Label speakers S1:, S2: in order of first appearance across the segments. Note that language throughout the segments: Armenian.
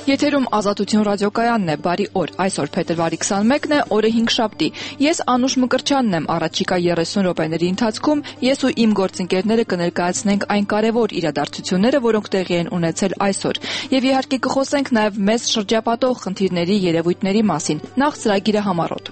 S1: Եթերում Ազատություն ռադիոկայանն է, բարի օր, այսօր փետրվարի 21-ն է, օրը 5 շաբթի, ես Անուշ Մկրտչյանն եմ, առաջիկա 30 րոպեների ընթացքում ես ու իմ գործընկերները կներկայացնենք այն կարևոր իրադարձությունները, որոնք տեղի են ունեցել այսօր, եւ իհարկե կխոսենք նաեւ մեզ շրջապատող խնդիրների, երևույթների մասին, նախ ծրագիրը համառոտ։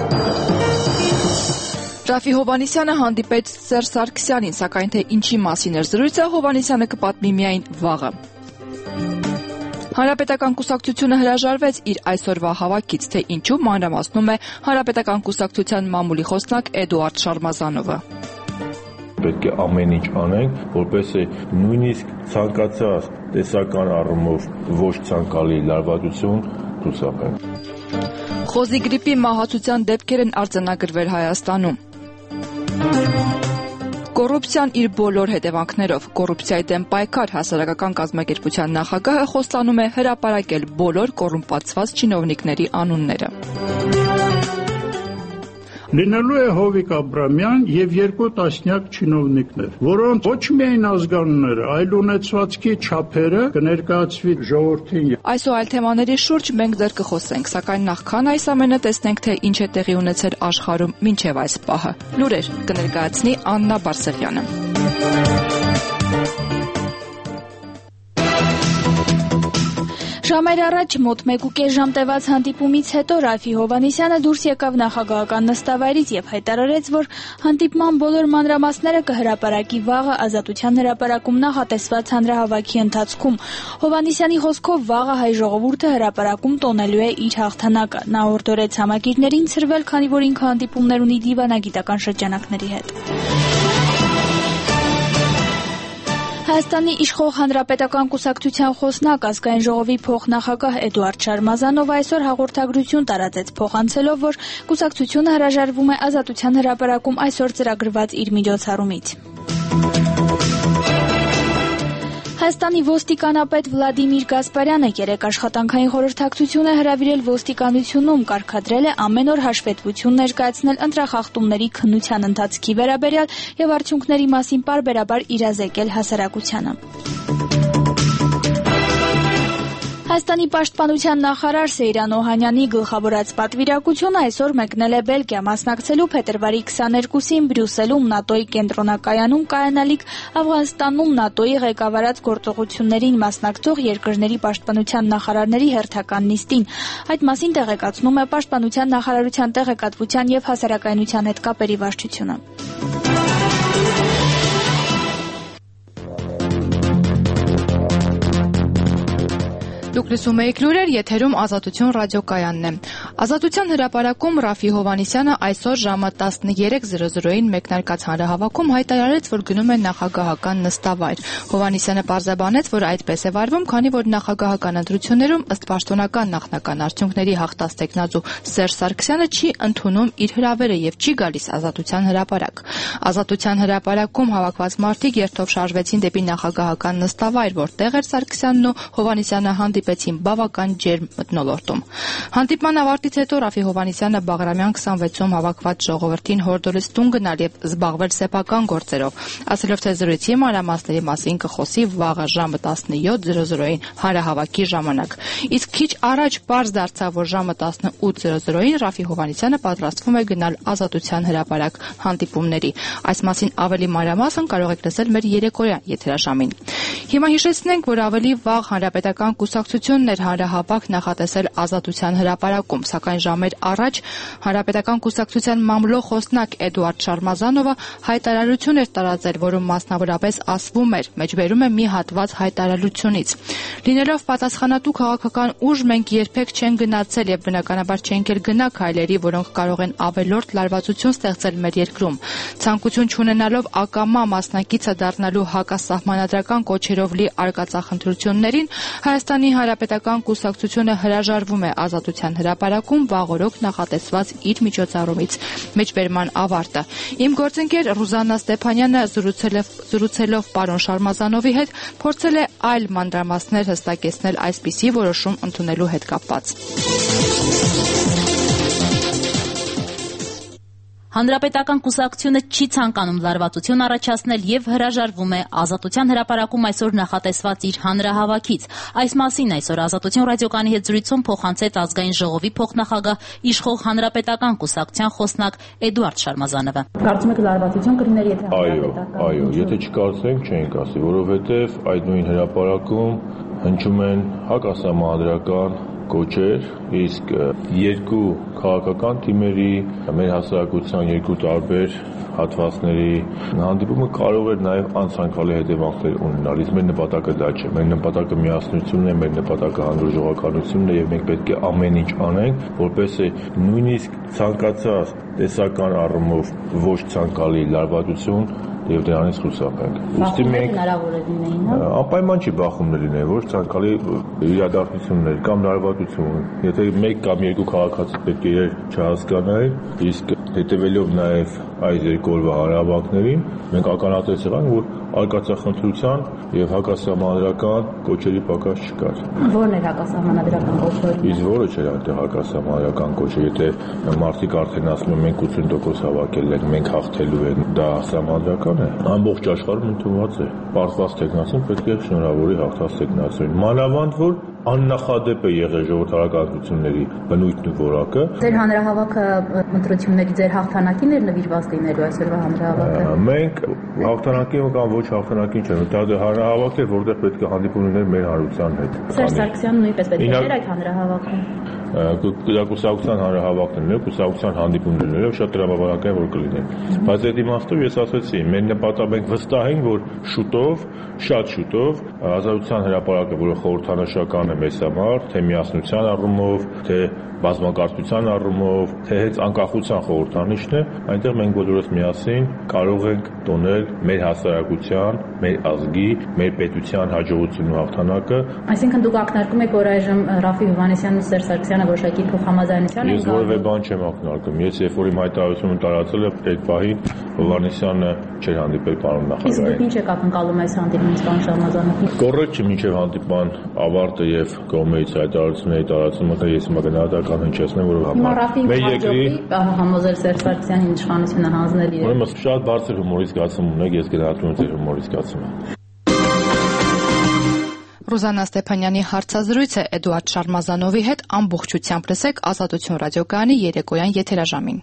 S1: Ռաֆի Հովհաննիսյանը հանդիպեց Սերժ Սարգսյանին, սակայն թե ինչի մասին էր զրույցը, Հովհաննիսյանը կպատմի միայն վաղը։ Հանրապետական կուսակցությունը հրաժարվեց իր այսօրվա հավաքից, թե ինչու մանրամասնում է Հանրապետական կուսակցության մամուլի խոսնակ Էդուարդ Շարմազանովը։
S2: Պետք է ամեն ինչ անենք, որպեսզի նույնիսկ ցանկացած տեսական առումով ոչ ցանկալի լարվածություն ցուցաբերենք։
S1: Խոզի գրիպի մահացության դեպքեր են արձանագրվել Հայաստանում։ Կոռուպցիան իր բոլոր հետևանքներով, կոռուպցիայի դեմ պայքար հասարակական կազմակերպության նախագահը խոստանում է հրապարակել բոլոր կոռումպացված չինովնիկների անունները։
S3: Լինելու է Հովիկ Աբրամյան եւ 2 տասնյակ չինովնիկներ, որոնց ոչ միայն ազգանունները, այլ ունեցվածքի չափերը կներկայացվի ժողովրդին։
S1: Այս ու այլ թեմաների շուրջ մենք դեռ կխոսենք, սակայն նախքան այս ամենը տեսնենք, թե ինչ է տեղի ունեցել աշխարհում մինչև այս պահը։ Լուրեր կներկայացնի Աննա Բարսեղյանը։
S4: Ժամեր առաջ մոտ 1.5 ժամ տևած հանդիպումից հետո Ռաֆի Հովհաննիսյանը դուրս եկավ նախագահական նստավայրից եւ հայտարարեց, որ հանդիպման բոլոր մանրամասները կհրապարակի վաղը Ազատության հրապարակում նախատեսված հանրահավաքի ընթացքում։ Հովհաննիսյանի խոսքով վաղը հայ ժողովուրդը հրապարակում տոնելու է իր հաղթանակը։ Նա օրդորեց համակիրներին ցրվել, քանի որ ինքը հանդիպումներ ունի դիվանագիտական շրջանակների հետ։ Հայաստանի իշխող Հանրապետական կուսակցության խոսնակ ազգային ժողովի փոխնախագահ Էդուարդ Շարմազանովը այսօր հաղորդագրություն տարածեց փոխանցելով, որ կուսակցությունը հրաժարվում է Ազատության հրապարակում այսօր ծրագրված իր միջոցառումից։ Հայաստանի ոստիկանապետ Վլադիմիր Գասպարյանը երեկ աշխատանքային խորհրդակցություն է հրավիրել ոստիկանությունում, կարգադրել է ամեն օր հաշվետվություն ներկայացնել ընտրախախտումների քննության ընթացքի վերաբերյալ եւ արդյունքների մասին պարբերաբար իրազեկել հասարակությանը։ Հայաստանի պաշտպանության նախարար Սեյրան Օհանյանի գլխավորած պատվիրակությունը այսօր մեկնել է Բելգիա, մասնակցելու փետրվարի 22-ին Բրյուսելում ՆԱՏՕ-ի կենտրոնակայանում կայանալիք Աֆղանստանում ՆԱՏՕ-ի ղեկավարած գործողություններին մասնակցող երկրների պաշտպանության նախարարների հերթական նիստին։ Այդ մասին տեղեկացնում է Պաշտպանության նախարարության տեղեկատվության եւ հասարակայնության հետ կապերի վարչությունը։
S1: Դուք լսում եք լուրեր, եթերում Ազատություն ռադիոկայանն է։ Ազատության հրապարակում Ռաֆի Հովհաննիսյանը այսօր ժամը 13:00-ին մեկնարկած հանրահավաքում հայտարարեց, որ գնում է նախագահական նստավայր։ Հովհաննիսյանը պարզաբանեց, որ այդպես է վարվում, քանի որ նախագահական ընտրություններում ըստ պաշտոնական նախնական արդյունքների հաղթած տեխնացու Սերժ Սարգսյանը չի ընդունում իր հրավերը եւ չի գալիս Ազատության հրապարակ։ Ազատության հրապարակում հավաքված մարդիկ երթով շարժվեցին դեպի նախագահական նստավայր, որտեղ էր Սարգսյանն ու Հովհաննիսյանը հանդիպեցին բավական ջերմ մթնոլորտում։ Հանդիպման ավարտից հետո Ռաֆի Հովհաննիսյանը Բաղրամյան 26-ում հավաքված ժողովրդին հորդորեց տուն գնալ եւ զբաղվել սեփական գործերով, ասելով, թե զրույցի մանրամասների մասին կխոսի վաղը ժամը 17:00-ին հանրահավաքի ժամանակ։ Իսկ քիչ առաջ պարզ դարձավ, որ ժամը 18:00-ին Ռաֆի Հովհաննիսյանը պատրաստվում է գնալ Ազատության հրապարակ հանդիպումների։ Այս մասին ավելի մանրամասն կարող եք լսել մեր երեկոյան եթերաժամին։ Հիմա հիշեցնենք, որ ավելի վաղ Հանրապետական կուսակցությունն էր հանրահավաք նախատեսել Ազատության հրապարակում, սակայն ժամեր առաջ Հանրապետական կուսակցության մամլո խոսնակ Էդուարդ Շարմազանովը հայտարարություն էր տարածել, որում մասնավորապես ասվում էր, մեջբերում է մի հատված հայտարարությունից։ Լինելով պատասխանատու քաղաքական ուժ, մենք երբեք չենք գնացել եւ բնականաբար չենք էլ գնա քայլերի, որոնք կարող են ավելորդ լարվածություն ստեղծել մեր երկրում։ Ցանկություն չունենալով ակամա մասնակիցը դառնալու հակասահմանադրական կոչերով լի արկածախնդրություններին, Հայաստանի Հանրապետական կուսակցությունը հրաժարվում է Ազատության հրապարակում վաղօրոք նախատեսված իր միջոցառումից։ Մեջբերման ավարտը։ Իմ գործընկեր Ռուզաննա Ստեփանյանը զրուցելով պարոն Շարմազանովի հետ փորձել է այլ մանրամասներ հստակեցնել այսպիսի որոշում ընդունելու հետ կապված։
S5: Հանրապետական կուսակցությունը չի ցանկանում լարվածություն առաջացնել եւ հրաժարվում է Ազատության հրապարակում այսօր նախատեսված իր հանրահավաքից։ Այս մասին այսօր Ազատություն ռադիոկայանի հետ զրույցում փոխանցեց Ազգային ժողովի փոխնախագահ իշխող Հանրապետական կուսակցության խոսնակ Էդուարդ Շարմազանովը։
S6: Կարծում եք լարվածություն կլիներ, եթե
S2: Այո, եթե չկարծենք, չենք ասի, որովհետեւ այդ նույն հրապարակում հնչում են հակասահմանադրական կոչեր, իսկ երկու քաղաքական թիմերի, մեր հասարակության երկու տարբեր հատվածների հանդիպումը կարող է նաև անցանկալի հետևանքներ ունենալ, իսկ մեր նպատակը դա չէ, մեր նպատակը միասնությունն է, մեր նպատակը հանդուրժողականությունն է եւ մենք պետք է ամեն ինչ անենք, որպեսզի նույնիսկ ցանկացած տեսական առումով ոչ ցանկալի լարվածություն եւ դրանից խուսափենք։
S6: Ուստի մենք հնարավոր է լինեին, հա։
S2: Անպայման չի բախումներ լինել, ոչ ցանկալի իրադարձություններ կամ լարվածություն։ Եթե մեկ կամ երկու քաղաքացի պետք է իրար չհասկանային, իսկ հետևելով նաեւ այս երկու օրվա հանրահավաքներին, մենք ականատես եղանք, որ արկածախնդրության եւ հակասահմանադրական կոչերի պակաս չկար։
S6: Որն էր հակասահմանադրական կոչը։
S2: Իսկ որը չէր այնտեղ հակասահմանադրական կոչը, եթե մարդիկ արդեն ասում են մենք 80% հավաքել ենք, մենք հաղթելու ենք, դա սահմանադրական է։ Ամբողջ աշխարհում ընդունված է։ Պարտված տեխնացիան պետք է շնորհավորի հաղթած տեխնացիային։ Մանավանդ որ աննախադեպ է եղել ժողովրդարականությունների բնույթն ու որակը։
S6: Ձեր հանրահավաքը ընտրությունների ձեր հաղթանակին էր նվիրված լինելու այսօրվա հանրահավաքը։
S2: Մենք հաղթանակին կամ ոչ հաղթանակին չենք, դա հանրահավաք է, որտեղ պետք է հանդիպում լիներ մեր հանրության հետ։
S6: Սերժ Սարգսյանն նույնպես պետք է էր այդ հանրահավաքում։
S2: Կուսակցության հանրահավաքն է, կուսակցության հանդիպումներն են, շատ տրամաբանական որ կլինեն։ Բայց այդ իմաստով ես ասացի, մեր նպատակը մենք վստահ ենք, որ շուտով, շատ շուտով Ազատության հրապարակը, որը խորհրդանշական է մեզ համար, թե միասնության առումով, թե բազմակարծության առումով, թե հենց անկախության խորհրդանիշն է, այնտեղ մենք բոլորս միասին կարող ենք տոնել մեր հասարակության, մեր ազգի, մեր պետության հաջողությունն ու հաղթանակը։
S6: Այսինքն դուք ակնարկում եք, որ այժմ Ռաֆիկ Հովհաննիսյանն ու Սերժ Սարգսյանը որոշակի փոխհամաձայնության են
S2: գալու։ Ես որևէ բան չեմ ակնարկում։ Ես երբ որ իմ հայտարարությունը տարածել եմ, այդ պահին Հովհաննիսյանը չէր հանդիպել պարոն նախագահին։
S6: Իսկ դուք ինչ եք ակնկալում այս հանդիպումից, պարոն Շարմազանովի։
S2: Կոռեկտ չէ մինչև հանդիպման ավարտը եւ կողմերից հայտարարությունների տարածումը, թե ես մագնահատական հնչեցնեմ, որ
S6: մեր երկրի համոզել Սերժ Սարգսյանին իշխանությունը հանձնել իրեն։
S2: Ուրեմն շատ բարձր հումորի զգացում ունեք, ես գնահատում եմ ձեր հումորի զգացումը։
S1: Ռուզաննա Ստեփանյանի հարցազրույցը Էդուարդ Շարմազանովի հետ ամբողջությամբ լսեք Ազատություն ռադիոկայանի երեկոյան եթերաժամին։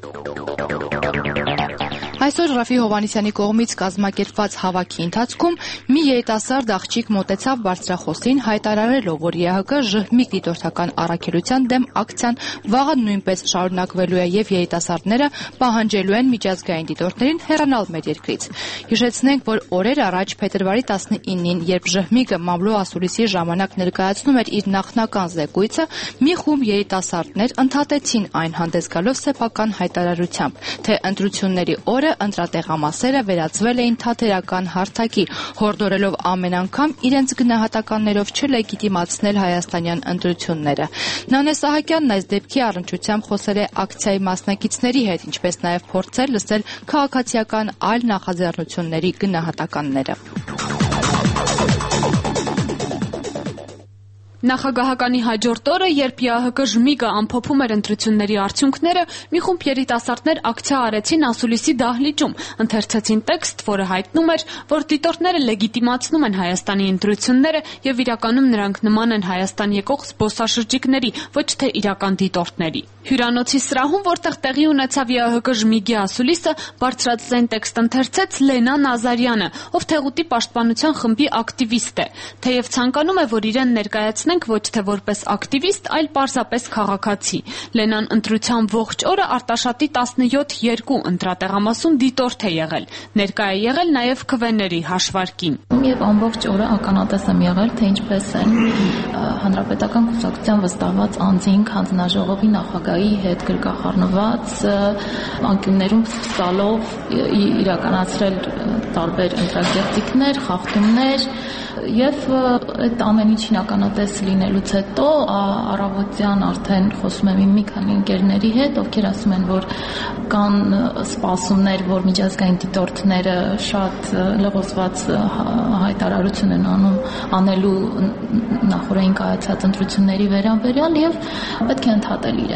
S1: Այսօր Ռաֆի Հովհաննիսյանի կողմից կազմակերպված հավաքի ընթացքում մի երիտասարդ աղջիկ մոտեցավ բարձրախոսին հայտարարելով, որ ԵՀԿ ժհմիկ դիտորդական առաքելության դեմ ակցիան վաղը նույնպես շարունակվելու է եւ երիտասարդները պահանջելու են միջազգային դիտորդներին հեռանալ մեր երկրից։ Հիշեցնենք, որ օրեր առաջ փետրվարի 19-ին, երբ ժհմիկը մամլո ասուլիսի ժամանակ ներկայացնում էր իր նախնական զեկույցը, մի խումբ երիտասարդներ ընդհատեցին այն հանդես գալով սեփական հայտարարությամբ, թե ընտրությունների օրը ընտրատեղամասերը վերածվել էին թատերական հարթակի, հորդորելով ամեն անգամ իրենց գնահատականներով չլեգիտիմացնել հայաստանյան ընտրությունները։ Նանե Սահակյանն այս դեպքի առնչությամբ խոսել է ակցիայի մասնակիցների հետ, ինչպես նաև փորձել լսել քաղաքացիական այլ նախաձեռնությունների գնահատականները։
S7: Նախագահականի հաջորդ օրը, երբ ԵԱՀԿ ժմիկը ամփոփում էր ընտրությունների արդյունքները, մի խումբ երիտասարդներ ակցիա արեցին ասուլիսի դահլիճում, ընթերցեցին տեքստ, որը հայտնում էր, որ դիտորդները լեգիտիմացնում են Հայաստանի ընտրությունները եւ իրականում նրանք նման են Հայաստան եկող զբոսաշրջիկների, ոչ թե իրական դիտորդների։ Հյուրանոցի սրահում, որտեղ տեղի ունեցավ ԵԱՀԿ ժմիկի ասուլիսը, բարձրաձայն տեքստ ընթերցեց Լենա Նազարյանը, ով Թեղուտի պաշտպանության խմբի ակտիվիստ է, թեև ցանկանում է, որ իրեն ներկայացնենք ոչ թե որպես ակտիվիստ, այլ պարզապես քաղաքացի։ Լենան ընտրության ողջ օրը Արտաշատի 17-2 ընտրատեղամասում դիտորդ է եղել։ Ներկայ է եղել նաև քվեների հաշվարկին։
S8: Եվ ամբողջ օրը ականատես եմ եղել, թե ինչպես են Հանրապետական կուսակցության վստահված անձինք հանձնաժողովի նախագահի հետ գրկախառնված անկյուններում սկսալով իրականացրել տարբեր ընտրագեղձիկներ, խախտումներ եւ այդ ամեն ինչին ականատես լինելուց հետո առավոտյան արդեն խոսում եմ մի քանի ընկերների հետ, ովքեր ասում են, որ կան սպասումներ, որ միջազգային դիտորդները շատ լղոզված հայտարարություն են անելու նախորդին կայացած ընտրությունների վերաբերյալ եւ պետք է ընդհատել իրենց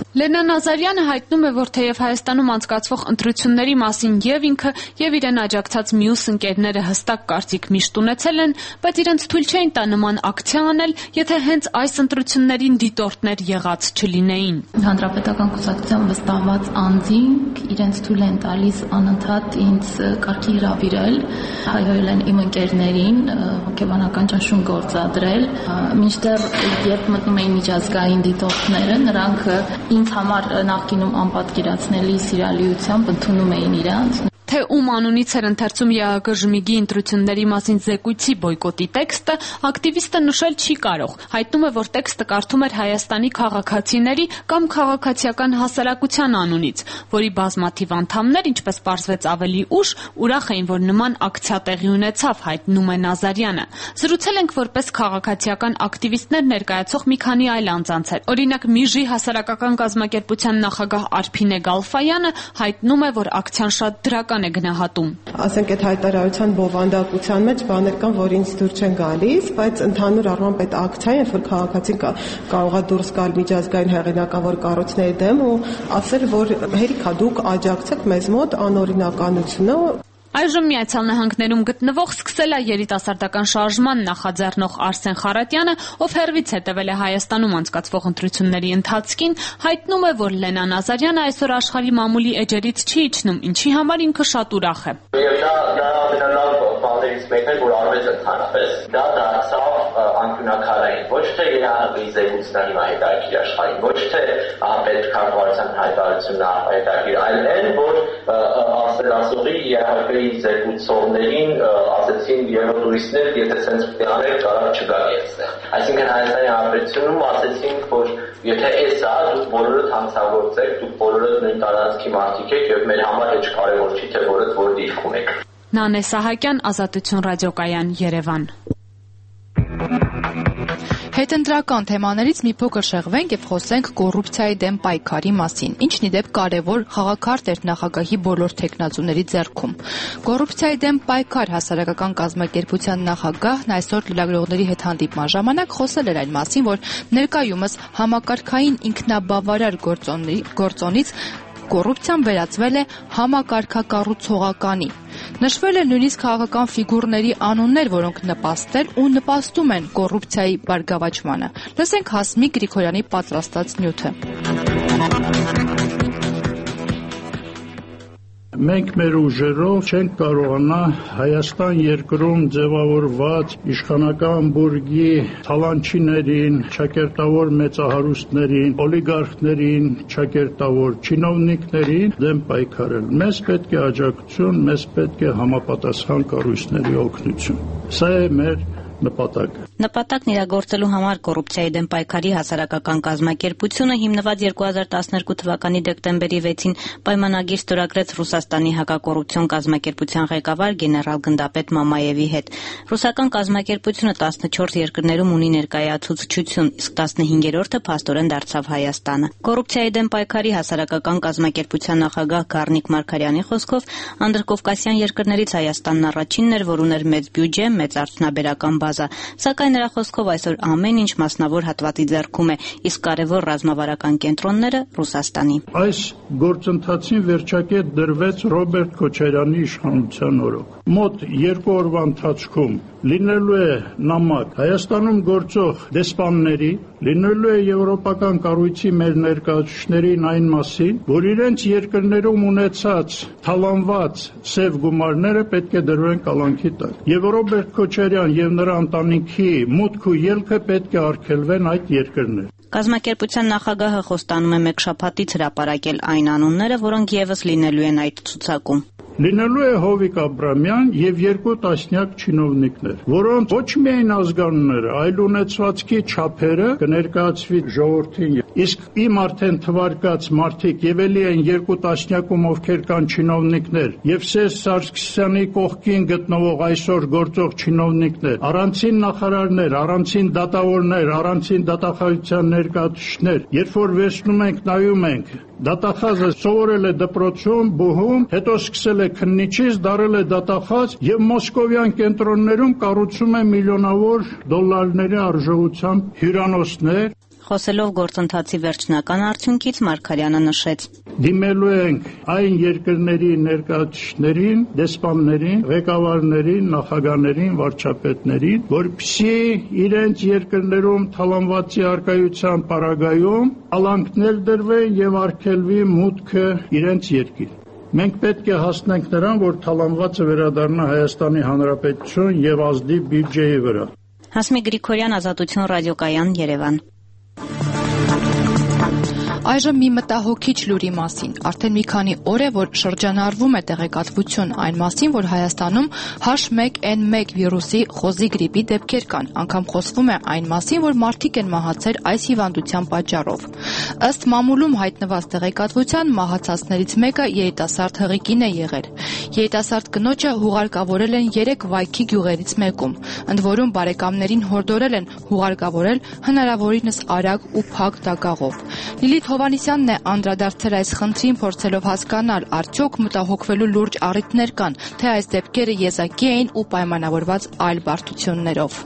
S7: Լենա Նազարյանը հայտնում է, որ թեև Հայաստանում անցկացվող ընտրությունների մասին եւ ինքը եւ իրեն աջակցած մյուս ընկերները հստակ կարծիք միշտ ունեցել են, բայց իրենց թույլ չէին տա նման ակցիա անել, եթե հենց այս ընտրություններին դիտորդներ եղած չլինեին։
S8: Հանրապետական կուսակցության վստահված անձինք իրենց թույլ են տալիս անընդհատ ինձ կարգի հրավիրել, հայհոյել են իմ ընկերներին, հոգեբանական ճնշում գործադրել, մինչդեռ երբ մտնում էին միջազգային դիտորդները, նրանք ինձ համար նախկինում անպատկերացնելի սիրալիությամբ ընդունում էին իրանց։
S7: Թե ում անունից էր ընթերցում ԵԱՀԿ ժմիգի ընտրությունների մասին զեկույցի բոյկոտի տեքստը, ակտիվիստը նշել չի կարող։ Հայտնում է, որ տեքստը կարդում էր Հայաստանի քաղաքացիների կամ քաղաքացիական հասարակության անունից, որի բազմաթիվ անդամներ, ինչպես պարզվեց ավելի ուշ, ուրախ էին, որ նման ակցիա տեղի ունեցավ, հայտնում է Նազարյանը։ Զրուցել ենք որպես քաղաքացիական ակտիվիստներ ներկայացող մի քանի այլ անձանց հետ։ Օրինակ Միժի հասարակական կազմակերպության նախագահ Արփինե Գալֆայանը հայտնում է, որ ակցիան շատ դրական է գնահատում։
S9: Ասենք այդ հայտարարության բովանդակության մեջ բաներ կան, որ ինձ դուր չեն գալիս, բայց ընդհանուր առմամբ այդ ակցիան, երբ որ քաղաքացին կարող է դուրս գալ միջազգային հեղինակավոր կառույցների դեմ ու ասել, որ հերիք է դուք աջակցեք մեզ մոտ անօրինականությունը։
S7: Այժմ Միացյալ Նահանգներում գտնվող սկսել է երիտասարդական շարժման նախաձեռնող Արսեն Խարատյանը, ով հեռվից հետևել է Հայաստանում անցկացվող ընտրությունների ընթացքին, հայտնում է, որ Լենա Նազարյանը այսօր աշխարհի մամուլի էջերից չի իջնում, ինչի համար ինքը շատ ուրախ է։
S10: Դա ամենալավ բաներից մեկն է, որ արվեց ընդհանրապես։ Դա դարձավ անկյունակարային, ոչ թե ԵԱՀԿ-ի զեկույցն հիմա հետաքրքիր աշխարհին, ոչ թե պետքարտուղարության հայտարարությունն հետաքրքիր, այլ այն, որ ասեղասողի ԵԱՀԿ-ի զեկուցողներին ասեցին երրորդ տուրիստներ, եթե սենց պլաներ կարող չգան այստեղ։ Այսինքն Հայաստանի Հանրապետությունում ասեցին, որ եթե էս է, դուք բոլորդ հանցագործեք, դուք բոլորդ նույն տարածքի մարդիկ եք եւ մեր համար հեչ կարեւոր չի, թե որդ որ դիրք ունեք։
S7: Նանե Սահակյան, Ազատություն ռադիոկայան, Երևան։
S1: Հետընտրական թեմաներից մի փոքր շեղվենք եւ խոսենք կոռուպցիայի դեմ պայքարի մասին, ինչն ի դեպ կարևոր խաղաքարտ էր նախագահի բոլոր թեկնածուների ձեռքում։ Կոռուպցիայի դեմ պայքար հասարակական կազմակերպության նախագահն այսօր լրագրողների հետ հանդիպման ժամանակ խոսել էր այն մասին, որ ներկայումս համակարգային ինքնաբավարար գործոնից կոռուպցիան վերածվել է համակարգակառուցողականի։ Նշվել է նույնիսկ քաղաքական ֆիգուրների անուններ, որոնք նպաստել ու նպաստում են կոռուպցիայի բարգավաճմանը։ Լսենք Հասմիկ Գրիգորյանի պատրաստած նյութը։
S3: Մենք մեր ուժերով չենք կարողանա Հայաստան երկրում ձևավորված իշխանական բուրգի թալանչիներին, ճակերտավոր մեծահարուստներին, օլիգարխներին, ճակերտավոր չինովնիկներին դեմ պայքարել։ Մեզ պետք է աջակցություն, մեզ պետք է համապատասխան կառույցների օգնություն։ Սա է մեր նպատակը։
S5: Նպատակն իրագործելու համար կոռուպցիայի դեմ պայքարի հասարակական կազմակերպությունը հիմնված 2012 թվականի դեկտեմբերի 6-ին պայմանագիր ստորագրեց Ռուսաստանի հակակոռուպցիոն կազմակերպության ղեկավար գեներալ գնդապետ Մամաևի հետ։ Ռուսական կազմակերպությունը 14 երկրներում ունի ներկայացուցչություն, իսկ 15-րդը փաստորեն դարձավ Հայաստանը։ Կոռուպցիայի դեմ պայքարի հասարակական կազմակերպության նախագահ Գառնիկ Մարգարյանի խոսքով անդրկովկասյան երկրներից Հայաստանն առաջինն էր, որ ուներ մեծ բյուջե, մեծ արդյունաբերական Սակայն նրա խոսքով այսօր ամեն ինչ մասնավոր հատվածի ձեռքում է, իսկ կարևոր ռազմավարական կենտրոնները Ռուսաստանի։
S3: Այս գործընթացին վերջակետ դրվեց Ռոբերտ Քոչարյանի իշխանության օրոք։ Մոտ 2 օրվա ընթացքում լինելու է նամակ Հայաստանում գործող դեսպանների, լինելու է եվրոպական կառույցի մեր ներկայացուցիչներին այն մասին, որ իրենց երկրներում ունեցած թալանված սև գումարները պետք է դրվեն կալանքի տակ։ Եվ Ռոբերտ Քոչարյան եւ նրա ընտանիքի մուտք ու ելքը պետք է արգելվեն այդ երկրներ։
S5: Կազմակերպության նախագահը խոստանում է մեկ շաբաթից հրապարակել այն անունները, որոնք եւս լինելու են այդ ցուցակում։
S3: Լինելու է Հովիկ Աբրամյան եւ 2 տասնյակ չինովնիկներ, որոնց ոչ միայն ազգանունները, այլ ունեցվածքի չափերը կներկայացվի ժողովրդին։ Իսկ իմ արդեն թվարկած մարդիկ եւ էլի են 2 տասնյակում ովքեր կան չինովնիկներ եւ Սերժ Սարգսյանի կողքին գտնվող այսօր գործող չինովնիկներ, առանցին նախարարներ, առանցին դատավորներ, առանցին դատախազության ներկայացուցիչներ, երբ որ վերցնում ենք, նայում ենք, դատախազը սովորել է դպրոցում, բուհում, հետո սկսել է քննիչից, դարել է դատախազ եւ մոսկովյան կենտրոններում կառուցում է միլիոնավոր դոլարների արժողությամբ հյուրանոցներ։
S11: Խոսելով գործընթացի վերջնական արդյունքից Մարգարյանը նշեց.
S3: Դիմելու ենք այն երկրների ներկայացուցիչներին, դեսպաններին, ղեկավարներին, նախագահներին, վարչապետներին, որպեսզի իրենց երկրներում թալանվածի արկայության պարագայում ալանքներ դրվեն եւ արգելվի մուտքը իրենց երկիր։ Մենք պետք է հասնենք նրան, որ թալանվածը վերադառնա Հայաստանի Հանրապետություն եւ ազդի բյուջեի վրա։
S11: Հասմիկ Գրիգորյան, Ազատություն ռադիոկայան, Երևան։
S1: Այժմ մի մտահոգիչ լուրի մասին։ Արդեն մի քանի օր է, որ շրջանառվում է տեղեկատվություն այն մասին, որ Հայաստանում H1N1 վիրուսի խոզի գրիպի դեպքեր կան։ Անգամ խոսվում է այն մասին, որ մարդիկ են մահացել այս հիվանդության պատճառով։ Ըստ մամուլում հայտնված տեղեկատվության, մահացածներից մեկը երիտասարդ հղիկին է եղել։ Երիտասարդ կնոջը հուղարկավորել են 3 վայքի գյուղերից մեկում, ընդ որում բարեկամներին հորդորել են հուղարկավորել հնարավորինս արագ ու փակ դագաղով։ Լիլիթ Հովհաննիսյանն է անդրադարձել այս խնդրին, փորձելով հասկանալ, արդյոք մտահոգվելու լուրջ առիթներ կան, թե այս դեպքերը եզակի էին ու պայմանավորված այլ բարդություններով։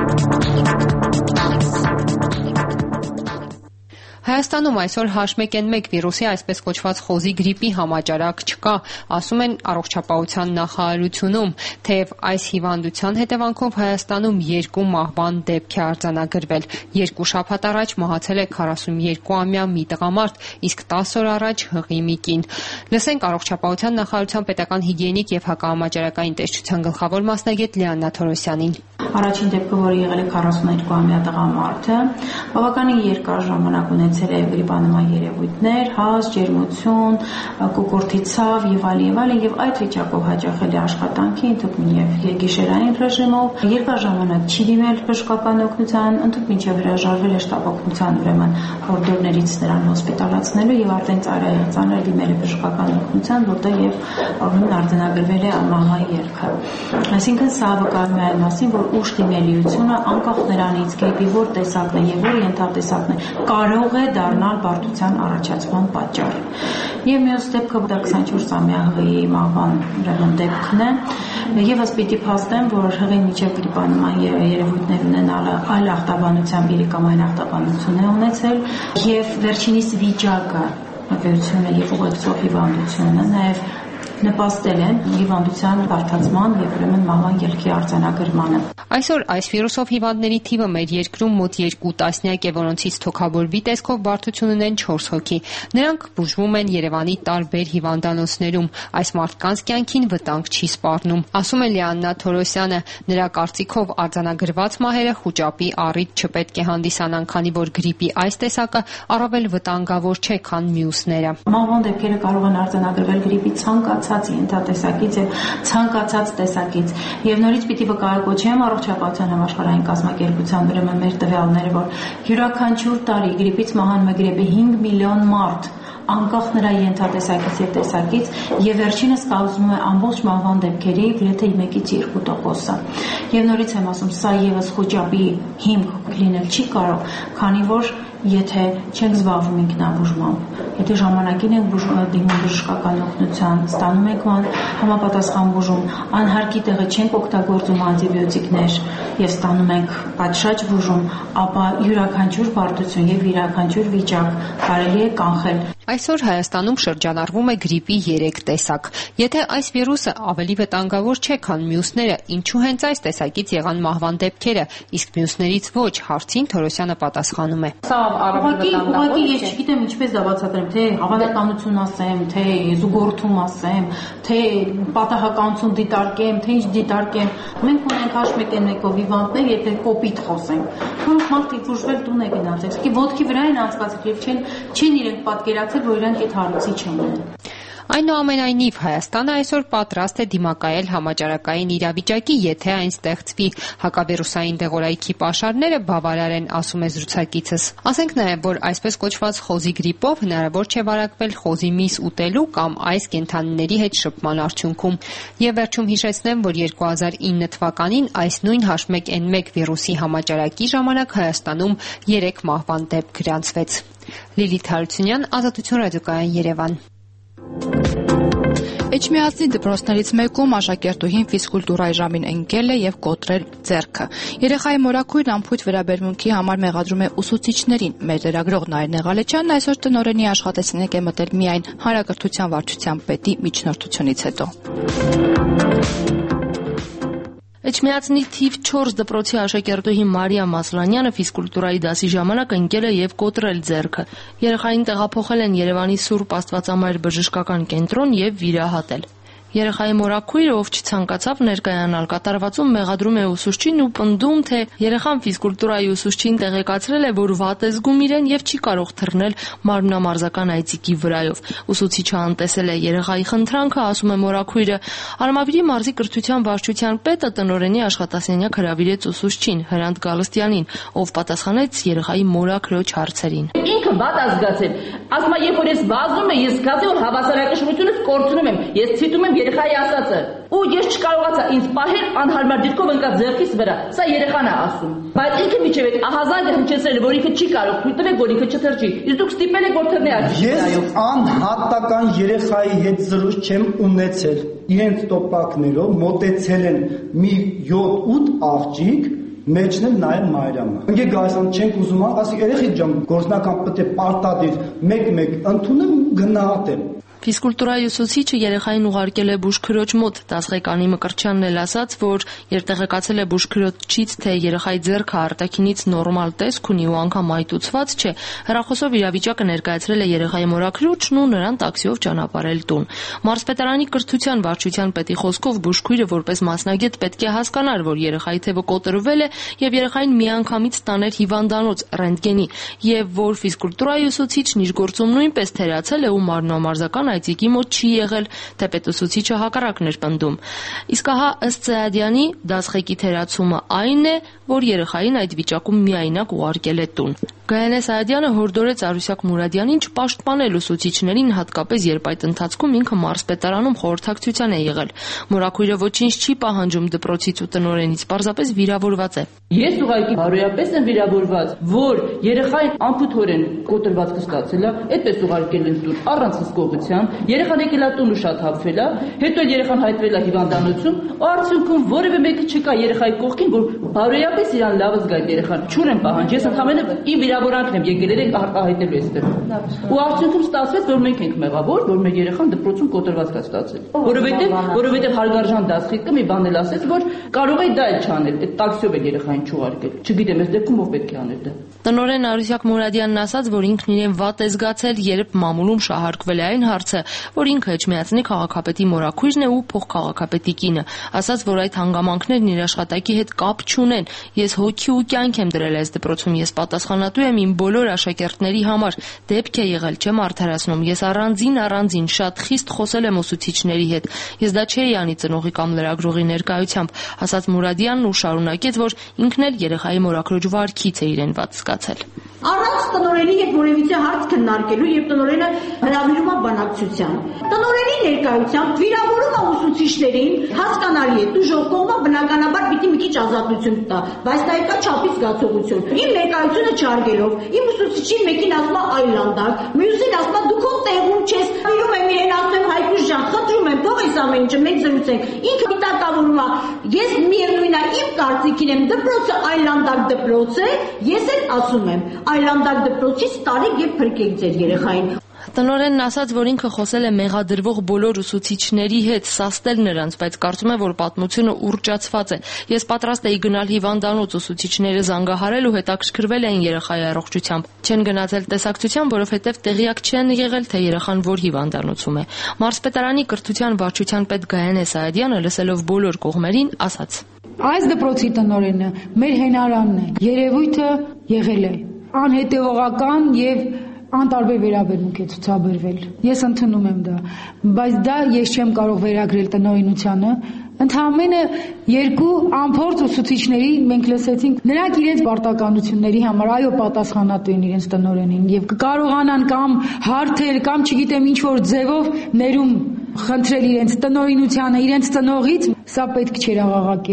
S12: Հայաստանում այսօր H1N1 վիրուսի այսպես կոչված խոզի գրիպի համաճարակ չկա, ասում են առողջապահության նախարարությունում, թեև այս հիվանդության հետևանքով Հայաստանում 2 մահվան դեպք է արձանագրվել։ 2 շաբաթ առաջ մահացել է 42-ամյա մի տղամարդ, իսկ 10 օր առաջ հղի մի կին։ Լսենք առողջապահության նախարարության պետական հիգիենիկ եւ հակահամաճարակային տեսչության գլխավոր մասնագետ Լիաննա Թորոսյանին։
S13: Առաջին դեպքը, որը եղել է 42-ամյա տղամարդը, բավականին երկար ժամանակ ունեցել է գրիպանման երևույթներ, հազ, ջերմություն, կոկորդի ցավ եւ այլն, եւ այդ վիճակով հաճախել է աշխատանքի, ընդհանուր եւ գիշերային ռեժիմով, երկար ժամանակ չի դիմել բժշկական օգնության, ընդհանուր մինչեւ հրաժարվել է շտապ օգնության, ուրեմն հորդորներից նրան հոսպիտալացնելու եւ արդեն ծանր դիմել է բժշկական օգնության, որտեղ եւ ուրեմն արձանագրվել է մահվան ելքը։ Այսինքն սա վկայում է այն մասին, որ ուշ դիմելիությունը անկախ նրանից գրիպի որ տեսակն է եւ որ ենթատեսակն է կարող է դառնալ բարդության առաջացման պատճառ։ Եվ մյուս դեպքը 24-ամյա հղիի մահվան դեպքն է։ Եվս պիտի փաստեմ, որ հղին միջև գրիպանման երևույթներ ունենալը այլ ախտաբանությամբ իրիկամային ախտաբանություն է ունեցել եւ վերջինիս վիճակը, ակերությունը եւ ուղեկցող հիվանդությունը նաեւ նպաստել են հիվանդության բարդացման եւ ուրեմն մահվան ելքի արձանագրմանը։
S12: Այսօր այս վիրուսով հիվանդների թիվը մեր երկրում մոտ 2 տասնյակ է, որոնցից թոքաբորբի տեսքով բարդություն ունեն 4 հոգի։ Նրանք բուժվում են Երևանի տարբեր հիվանդանոցներում։ Այս մարդկանց կյանքին վտանգ չի սպառնում, ասում է Լիաննա Թորոսյանը։ Նրա կարծիքով արձանագրված մահերը խուճապի առիթ չպետք է հանդիսանան, քանի որ գրիպի այս տեսակը առավել վտանգավոր չէ, քան մյուսները։
S13: Մահվան դեպքերը կարող են արձանագրվել գրիպի ցանկացած ենթատեսակից եւ ցանկացած տեսակից։ Եվ նորից պիտի վկայակոչեմ առողջապահության համաշխարհային կազմակերպության ուրեմն մեր տվյալները, որ յուրաքանչյուր տարի գրիպից մահանում է գրեթե 5 միլիոն մարդ, անկախ նրա ենթատեսակից եւ տեսակից, եւ վերջինս կազմում է ամբողջ մահվան դեպքերի գրեթե 1-ից 2%-ը։ Եվ նորից եմ ասում, սա եւս խոճապի հիմք լինել չի կարող, քանի որ եթե չենք զբաղվում ինքնաբուժմամբ, եթե ժամանակին ենք դիմում բժշկական օգնության, ստանում ենք համապատասխան բուժում, անհարկի տեղը չենք օգտագործում անտիբիոտիկներ եւ ստանում ենք պատշաճ բուժում, ապա յուրաքանչյուր բարդություն եւ յուրաքանչյուր վիճակ կարելի է կանխել։
S12: Այսօր Հայաստանում շրջանառվում է գրիպի 3 տեսակ։ Եթե այս վիրուսը ավելի վտանգավոր չէ, քան մյուսները, ինչու հենց այս տեսակից եղան մահվան դեպքերը, իսկ մյուսներից ոչ, հարցին Թորոսյանը պատասխանում է։
S13: Ուղղակի ես չգիտեմ ինչպես դա բացատրեմ, թե հավանականություն ասեմ, թե զուգորդում ասեմ, թե պատահականություն դիտարկեմ, թե ինչ դիտարկեմ։ Մենք ունենք H1N1-ով հիվանդներ, եթե կոպիտ խոսենք, որոնք մարդիկ բուժվել տուն է գնացել, իսկ ոտքի վրա են անցկացել եւ չեն իրենք պատկերացել, որ իրանք այդ հարուցիչ ունեն։
S12: Այնուամենայնիվ Հայաստանը այսօր պատրաստ է դիմակայել համաճարակային իրավիճակի, եթե այն ստեղծվի։ Հակավիրուսային դեղորայքի պաշարները բավարար են, ասում է զրուցակիցս։ Ասենք նաև, որ այսպես կոչված խոզի գրիպով հնարավոր չէ վարակվել խոզի միս ուտելու կամ այս կենդանիների հետ շփման արդյունքում։ Եվ վերջում հիշեցնեմ, որ 2009 թվականին այս նույն H1N1 վիրուսի համաճարակի ժամանակ Հայաստանում 3 մահվան դեպք գրանցվեց։ Լիլիթ Հարությունյան, Ազատություն ռադիոկայան, Երևան։
S1: Էջմիածնի դպրոցներից մեկում աշակերտուհին ֆիզկուլտուրայի ժամին ընկել է եւ կոտրել ձեռքը։ Երեխայի մորաքույրն անփույթ վերաբերմունքի համար մեղադրում է ուսուցիչներին։ Մեր լրագրող Նարինե Ղալեչյանն այսօր տնօրենի աշխատեցնեք է մտել միայն հանրակրթության վարչության պետի միջնորդությունից հետո։
S14: Էջմիածնի թիվ 4 դպրոցի աշակերտուհի Մարիա Մասլանյանը ֆիզկուլտուրայի դասի ժամանակ ընկել է եւ կոտրել ձեռքը։ Երեխային տեղափոխել են Երևանի Սուրբ Աստվածամայր բժշկական կենտրոն եւ վիրահատել։ Երեխայի մորաքույրը, ով չցանկացավ ներկայանալ կատարվածում, մեղադրում է ուսուցչին ու պնդում, թե երեխան ֆիզկուլտուրայի ուսուցչին տեղեկացրել է, որ վատ է զգում իրեն եւ չի կարող թռնել մարմնամարզական այծիկի վրայով։ Ուսուցիչը անտեսել է երեխայի խնդրանքը, ասում է մորաքույրը։ Արմավիրի մարզի կրթության վարչության պետը տնօրենի աշխատասենյակ հրավիրեց ուսուցչին Հրանտ Գալստյանին, ով պատասխանեց երեխայի մորաքրոջ հարցերին։
S15: Ինքը վատ է զգացել։ Ասում է, երբ որ ես վազում եմ, ես զգացի, որ հավասարակշռությունս կորցնում եմ։ Ես ցիտում եմ երեխայի ասածը։ Ու ես չկարողացա ինձ պահել, անհարմար դիրքով ընկա ձեռքիս վրա։ Սա երեխան է ասում։ Բայց ինքը միջև այդ ահազանգը հնչեցրել, որ ինքը չի կարող թույլ տվել, որ ինքը չթրջի։ Իսկ դուք ստիպել եք, որ թռնի այստեղ։
S16: Ես անհատական երեխայի հետ զրույց չեմ ունեցել։ Իրենց տոպակներով մոտեցել են մի 7-8 աղջիկ մեջն էլ նայել Մարիամը։ Ընկե գայսան չենք ուզում, ասի երեխի ջան, գործնական պետք է պարտադիր 1-1 ընդունեմ գնահատեմ։
S14: Ֆիզկուլտուրայի ուսուցիչը երեխային ուղարկել է բուժքրոջ մոտ։ Դասղեկանի Մկրտչյանն էլ ասաց, որ երթեղեկացել է բուժքրոջից, թե երեխայի ձեռքը արտաքինից նորմալ տեսք ունի ու անգամ այտուցված չէ։ Հեռախոսով իրավիճակը ներկայացրել է երեխայի մորաքրոջն ու նրան տաքսիով ճանապարհել տուն։ Մարզպետարանի կրթության վարչության պետի խոսքով բուժքույրը որպես մասնագետ պետք է հասկանար, որ երեխայի թևը կոտրվել է եւ երեխային միանգամից տաներ հիվանդանոց ռենտգենի եւ որ ֆիզկուլտուրայի ուսուցիչն իր գործում նույնպես թերացել է ու մարմնամարզական այծիկի մոտ չի եղել, թեպետ ուսուցիչը հակառակն էր պնդում։ Իսկ ահա ըստ Սայադյանի դասղեկի թերացումը այն է, որ երեխային այդ վիճակում միայնակ ուղարկել է տուն։ Գայանե Սայադյանը հորդորեց Արուսյակ Մուրադյանին չպաշտպանել ուսուցիչներին, հատկապես երբ այդ ընթացքում ինքը մարզպետարանում խորհրդակցության է եղել։ Մորաքույրը ոչինչ չի պահանջում դպրոցից ու տնօրենից, պարզապես վիրավորված է։
S15: Ես ուղղակի բարոյապես եմ վիրավորված, որ երեխային անփութորեն կոտրվածքը ստացել է, այդպես ուղարկել են տուն առանց հսկողության, երեխան եկել է տուն ու շատ հապվել է, հետո երեխան հայտնվել է հիվանդանոցում, ու արդյունքում որևէ մեկը չկա երեխայի կողքին, որ բարոյապես իրան լավը զգա այդ երեխան։ Չունեմ պահանջ, ես ընդհանրապես իմ վիրավորանքն եմ եկել եք արտահայտելու այստեղ։ Ու արդյունքում ստացվեց, որ մենք ենք մեղավոր, որ մեր երեխան դպրոցում կոտրվածք է ստացել։ Որովհետև հարգարժան դասղիկը մի բան էլ ասեց, որ կարող է դա էլ չանել, այդ տաքսիով էլ երեխային չուղարկել։ Չգիտեմ, այս դեպքում ով պետք է աներ դա։
S14: Տնօրեն Արուսյակ Մուրադյանն ասաց, որ ինքն իրեն վատ է զգացել, երբ մամուլում շահարկվել է այն հարցը, որ ինքը Էջմիածնի քաղաքապետի մորաքույրն է ու փոխքաղաքապետի կինը, ասաց, որ այդ հանգամանքներն իր աշխատակի հետ կապ չունեն։ Ես հոգի ու կյանք եմ դրել այս դպրոցում, ես պատասխանատու եմ իմ բոլոր աշակերտների համար։ Դեպք է եղել, չեմ արդարացնում։ Ես առանձին շատ խիստ խոսել եմ ուսուցիչների հետ։ Ես դա չէի անի ծնողի կամ լրագրողի ներկայությամբ, ասաց Մուրադյանն ու շարունակեց, որ ինքն էլ երեխայի մորաքրոջ վարքից է իրեն վատ զգացել։
S17: Առանց տնօրենի հետ որևիցե հարց քննարկելու եւ տնօրենը հրավիրում է բանակցության։ Տնօրենի ներկայությամբ վիրավորում է ուսուցիչներին, հասկանալի է, դժոխ կողմը բնականաբար պիտի մի քիչ ազատություն տա, բայց դա եկա չափի զգացողություն։ Իմ ներկայությունը չարգելով, իմ ուսուցիչին մեկին ասում է այլանդակ, մյուսին ասում է դու քո տեղում չես։ Վիրում եմ իրեն, ասում եմ Հայկուշ ջան, խնդրում եմ, թող այս ամեն ինչը մենք զրուցենք։ Ինքը դիտակավորում է, ես միևնույն է իմ կարծիքին եմ, դպրոցը այլանդակ դպրոց է, ես էլ ասում եմ այլանդակ դպրոցից տարեք եւ փրկեք ձեր երեխային։
S14: Տնօրենն ասաց, որ ինքը խոսել է մեղադրվող բոլոր ուսուցիչների հետ, սաստել նրանց, բայց կարծում է, որ պատմությունը ուռճացված է։ Ես պատրաստ էի գնալ հիվանդանոց, ուսուցիչները զանգահարել ու հետաքրքրվել էին երեխայի առողջությամբ։ Չեն գնացել տեսակցության, որովհետև տեղյակ չեն եղել, թե երեխան որ հիվանդանոցում է։ Մարզպետարանի կրթության վարչության պետ Գայանե Սայադյանը, լսելով բոլոր կողմերին, ասաց.
S18: Այս դպրոցի տնօրենը մեր հենարանն է։ Երևույթը եղել է անհետևողական եւ անտարբեր վերաբերմունք է ցուցաբերվել։ Ես ընդունում եմ դա, բայց դա ես չեմ կարող վերագրել տնօրինությանը։ Ընդհանրապես երկու անփորձ ուսուցիչների մենք լսեցինք, նրանք իրենց պարտականությունների համար այո պատասխանատու են իրենց տնօրենին եւ կկարողանան կամ հարթել կամ չգիտեմ ինչ որ ձևով ներում խնդրել իրենց տնօրինությանը, իրենց ծնողից, սա պետք չէր աղաղակել։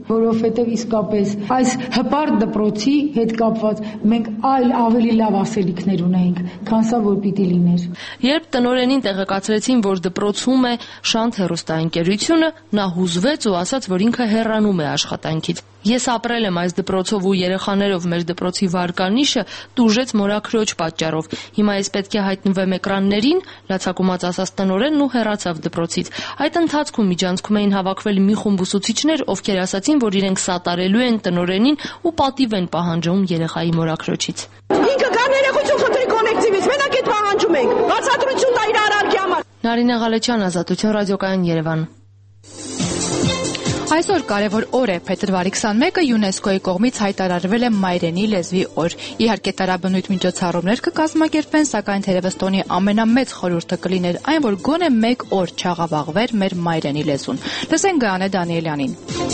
S18: որովհետև իսկապես այս հպարտ դպրոցի հետ կապված մենք այլ ավելի լավ ասելիքներ ունեինք, քան սա որ պիտի լիներ։
S14: Երբ տնօրենին տեղեկացրեցին, որ դպրոցում է Շանթ հեռուստաընկերությունը, նա հուզվեց ու ասաց, որ ինքը հեռանում է աշխատանքից։ Ես ապրել եմ այս դպրոցով ու երեխաներով, մեր դպրոցի վարկանիշը տուժեց մորաքրոջ պատճառով։ Հիմա ես պետք է հայտնվեմ էկրաններին, լացակումած ասաց տնօրենն ու հեռացավ դպրոցից։ Այդ ընթացքում միջանցքում էին հավաքվել մի խումբ ուսուցիչներ, ովքեր ասացին, որ իրենք սատարելու են տնօրենին ու պատիվ են պահանջում երեխայի մորաքրոջից։
S17: Ինքը կան երեխություն խնդրի կոլեկտիվից, մենակ այդ պահանջում ենք։ Բացատրություն տա իր արարքի համար։
S14: Նարինե Ղալեչյան, Ազատություն ռադիոկայան, Երևան։
S1: Այսօր կարևոր օր է, փետրվարի 21-ը ՅՈՒՆԵՍԿՕ-ի կողմից հայտարարվել է Մայրենի լեզվի օր։ Իհարկե տարաբնույթ միջոցառումներ կկազմակերպվեն, սակայն թերևս տոնի ամենամեծ խորհուրդը կլիներ այն, որ գոնե մեկ օր չաղավաղվեր մեր մայրենի լեզուն։ Լսենք Գայանե Դանիելյանին։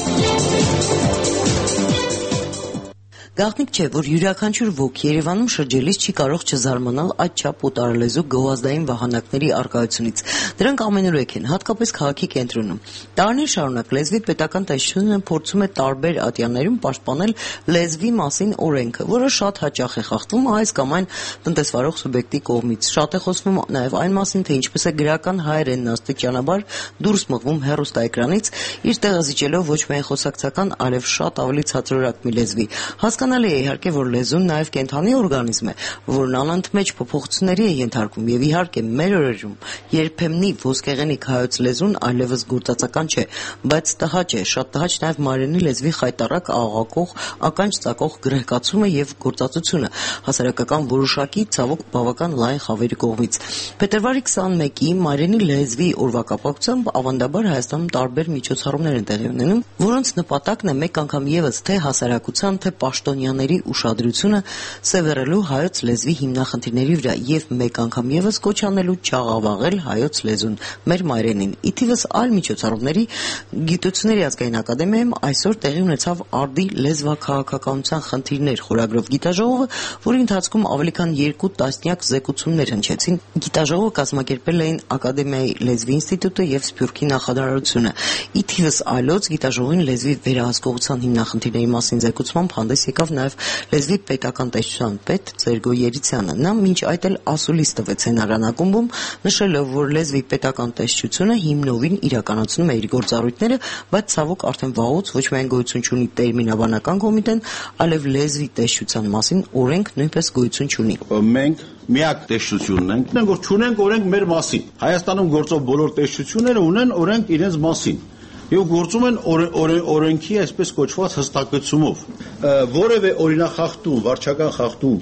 S19: Գաղտնիք չէ, որ յուրաքանչյուր ոք Երևանում շրջելիս չի կարող չզարմանալ այդչափ օտարալեզու գովազդային վահանակների առկայությունից։ Դրանք ամենուրեք են, հատկապես քաղաքի կենտրոնում։ Տարիներ շարունակ լեզվի պետական տեսչությունը փորձում է տարբեր ատյաններում պաշտպանել լեզվի մասին օրենքը, որը շատ հաճախ է խախտվում այս կամ այն տնտեսվարող սուբյեկտի կողմից։ Շատ է խոսվում նաև այն մասին, թե ինչպես է գրական հայերենն աստիճանաբար դուրս մղվում հեռուստաէկրանից, իր տեղը զիջելով ոչ միայն խոսակցական, այլև շատ ավելի ցածրորակ մի լեզվի։ Հասկանալի է իհարկե, որ լեզուն նաև կենդանի օրգանիզմ է, որն անընդմեջ փոփոխությունների է ենթարկվում եւ իհարկե մեր օրերում երբեմնի ոսկեղենիկ հայոց լեզուն այլևս գործածական չէ, բայց տհաճ է, շատ տհաճ նաև մարենի լեզվի խայտառակ աղաղակող, ականջ ծակող գրեհկացումը եւ գործածությունը հասարակական որոշակի ցավոք բավական լայն խավերի կողմից։ Փետրվարի 21-ի մարենի լեզվի օրվա կապակցությամբ ավանդաբար Հայաստանում տարբեր միջոցառումներ են տեղի ունենում, որոնց նպատակն է մեկ անգամ եւս թե հասարակության, թե պաշտոնյաների ուշադրությունը սևեռելու հայոց լեզվի հիմնախնդիրների վրա եւ մեկ անգամ եւս կոչ անելու չաղավաղել հայոց լեզուն, մեր մայրենին։ Ի թիվս այլ միջոցառումների Գիտությունների ազգային ակադեմիայում այսօր տեղի ունեցավ արդի լեզվաքաղաքականության խնդիրներ խորագրով գիտաժողովը, որի ընթացքում ավելի քան 2 տասնյակ զեկուցումներ հնչեցին։ Գիտաժողովը կազմակերպել էին Ակադեմիայի լեզվի ինստիտուտը եւ Սփյուռքի նախարարությունը։ Ի թիվս այլոց գիտաժողովին լեզվի վերահսկողության հիմնախնդիրների մասին զեկուցմամբ հանդես եկավ նաև լեզվի պետական տեսչության պետ Սերգո Երիցյանը։ Նա մինչ այդ էլ ասուլիս տվեց հենարան ակումբում, նշելով, որ լեզվի պետական տեսչությունը հիմնովին իրականացնում է իր գործառույթները, բայց ցավոք արդեն վաղուց ոչ միայն գոյություն չունի տերմինաբանական կոմիտեն, այլև լեզվի տեսչության մասին օրենք նույնպես գոյություն չունի։
S20: Մենք միակ տեսչությունն ենք, որ չունենք օրենք մեր մասին։ Հայաստանում գործող բոլոր տեսչությունները ունեն օրենք իրենց մասին։ Եվ գործում են օրենքի այսպես կոչված հստակեցումով, որևէ օրինախախտում, վարչական խախտում,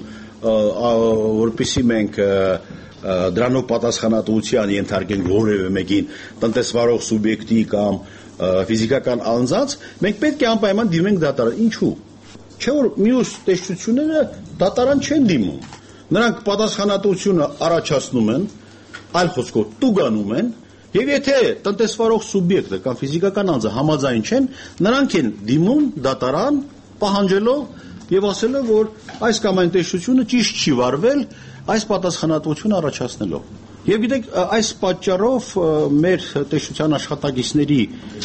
S20: որպեսզի մենք դրանով պատասխանատվության ենթարկենք որևէ մեկին տնտեսվարող սուբյեկտի կամ ֆիզիկական անձանց, մենք պետք է անպայման դիմենք դատարան։ Ինչու՞։ Չէ՞ որ մյուս տեսչությունները դատարան չեն դիմում։ Նրանք պատասխանատվությունը առաջացնում են, այլ խոսքով տուգանում են։ Եվ եթե տնտեսվարող սուբյեկտը կամ ֆիզիկական անձը համաձայն չեն, նրանք են դիմում դատարան պահանջելով եւ ասելով, որ այս կամ այն տեսչությունը ճիշտ չի վարվել, այս պատասխանատվությունը առաջացնելով։ Եվ գիտեք, այս պատճառով մեր տեսչության աշխատակիցների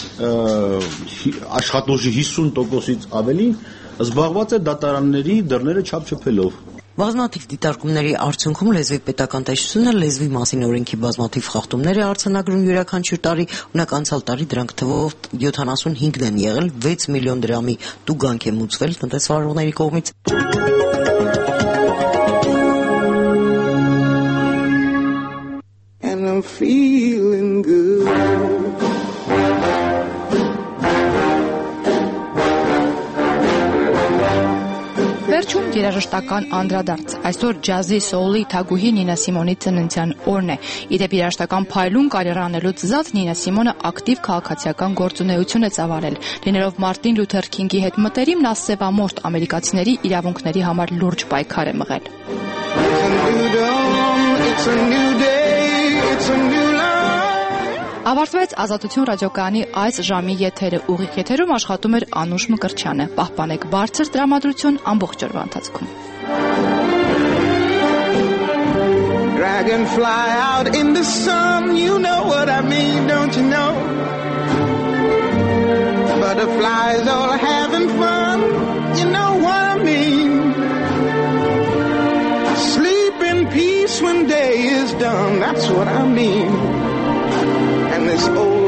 S20: աշխատուժի 50%-ից ավելի զբաղված է դատարանների դռները չափչփելով։
S19: Բազմաթիվ դիտարկումների արդյունքում լեզվի պետական տեսչությունը լեզվի մասին օրենքի բազմաթիվ խախտումներ է արձանագրում յուրաքանչյուր տարի, օրինակ անցյալ տարի դրանք թվով 75-ն են եղել, 6 միլիոն դրամի տուգանք է մուծվել տնտեսվարողների կողմից։
S21: And I'm feeling good.
S1: Վերջում երաժշտական անդրադարձ։ Այսօր ջազի, սոուլի թագուհի Նինա Սիմոնի ծննդյան օրն է։ Իդեպ երաժշտական փայլուն կարիերա անելուց զատ Նինա Սիմոնը ակտիվ քաղաքացիական գործունեություն է ծավալել։ Լինելով Մարտին Լութեր Քինգի հետ մտերիմ, նա սևամորթ ամերիկացիների իրավունքների համար լուրջ պայքար է մղել։ Ավարտվեց Ազատություն ռադիոկայանի այս ժամի եթերը։ Ուղիղ եթերում աշխատում էր Անուշ Մկրտչյանը։ Պահպանեք բարձր տրամադրություն ամբողջ օրվա ընթացքում։
S21: Dragonfly out in the sun, you know what I mean, don't you know? butterflies all having fun. You know what I mean? Sleep in peace when day is done. That's what I mean. And this old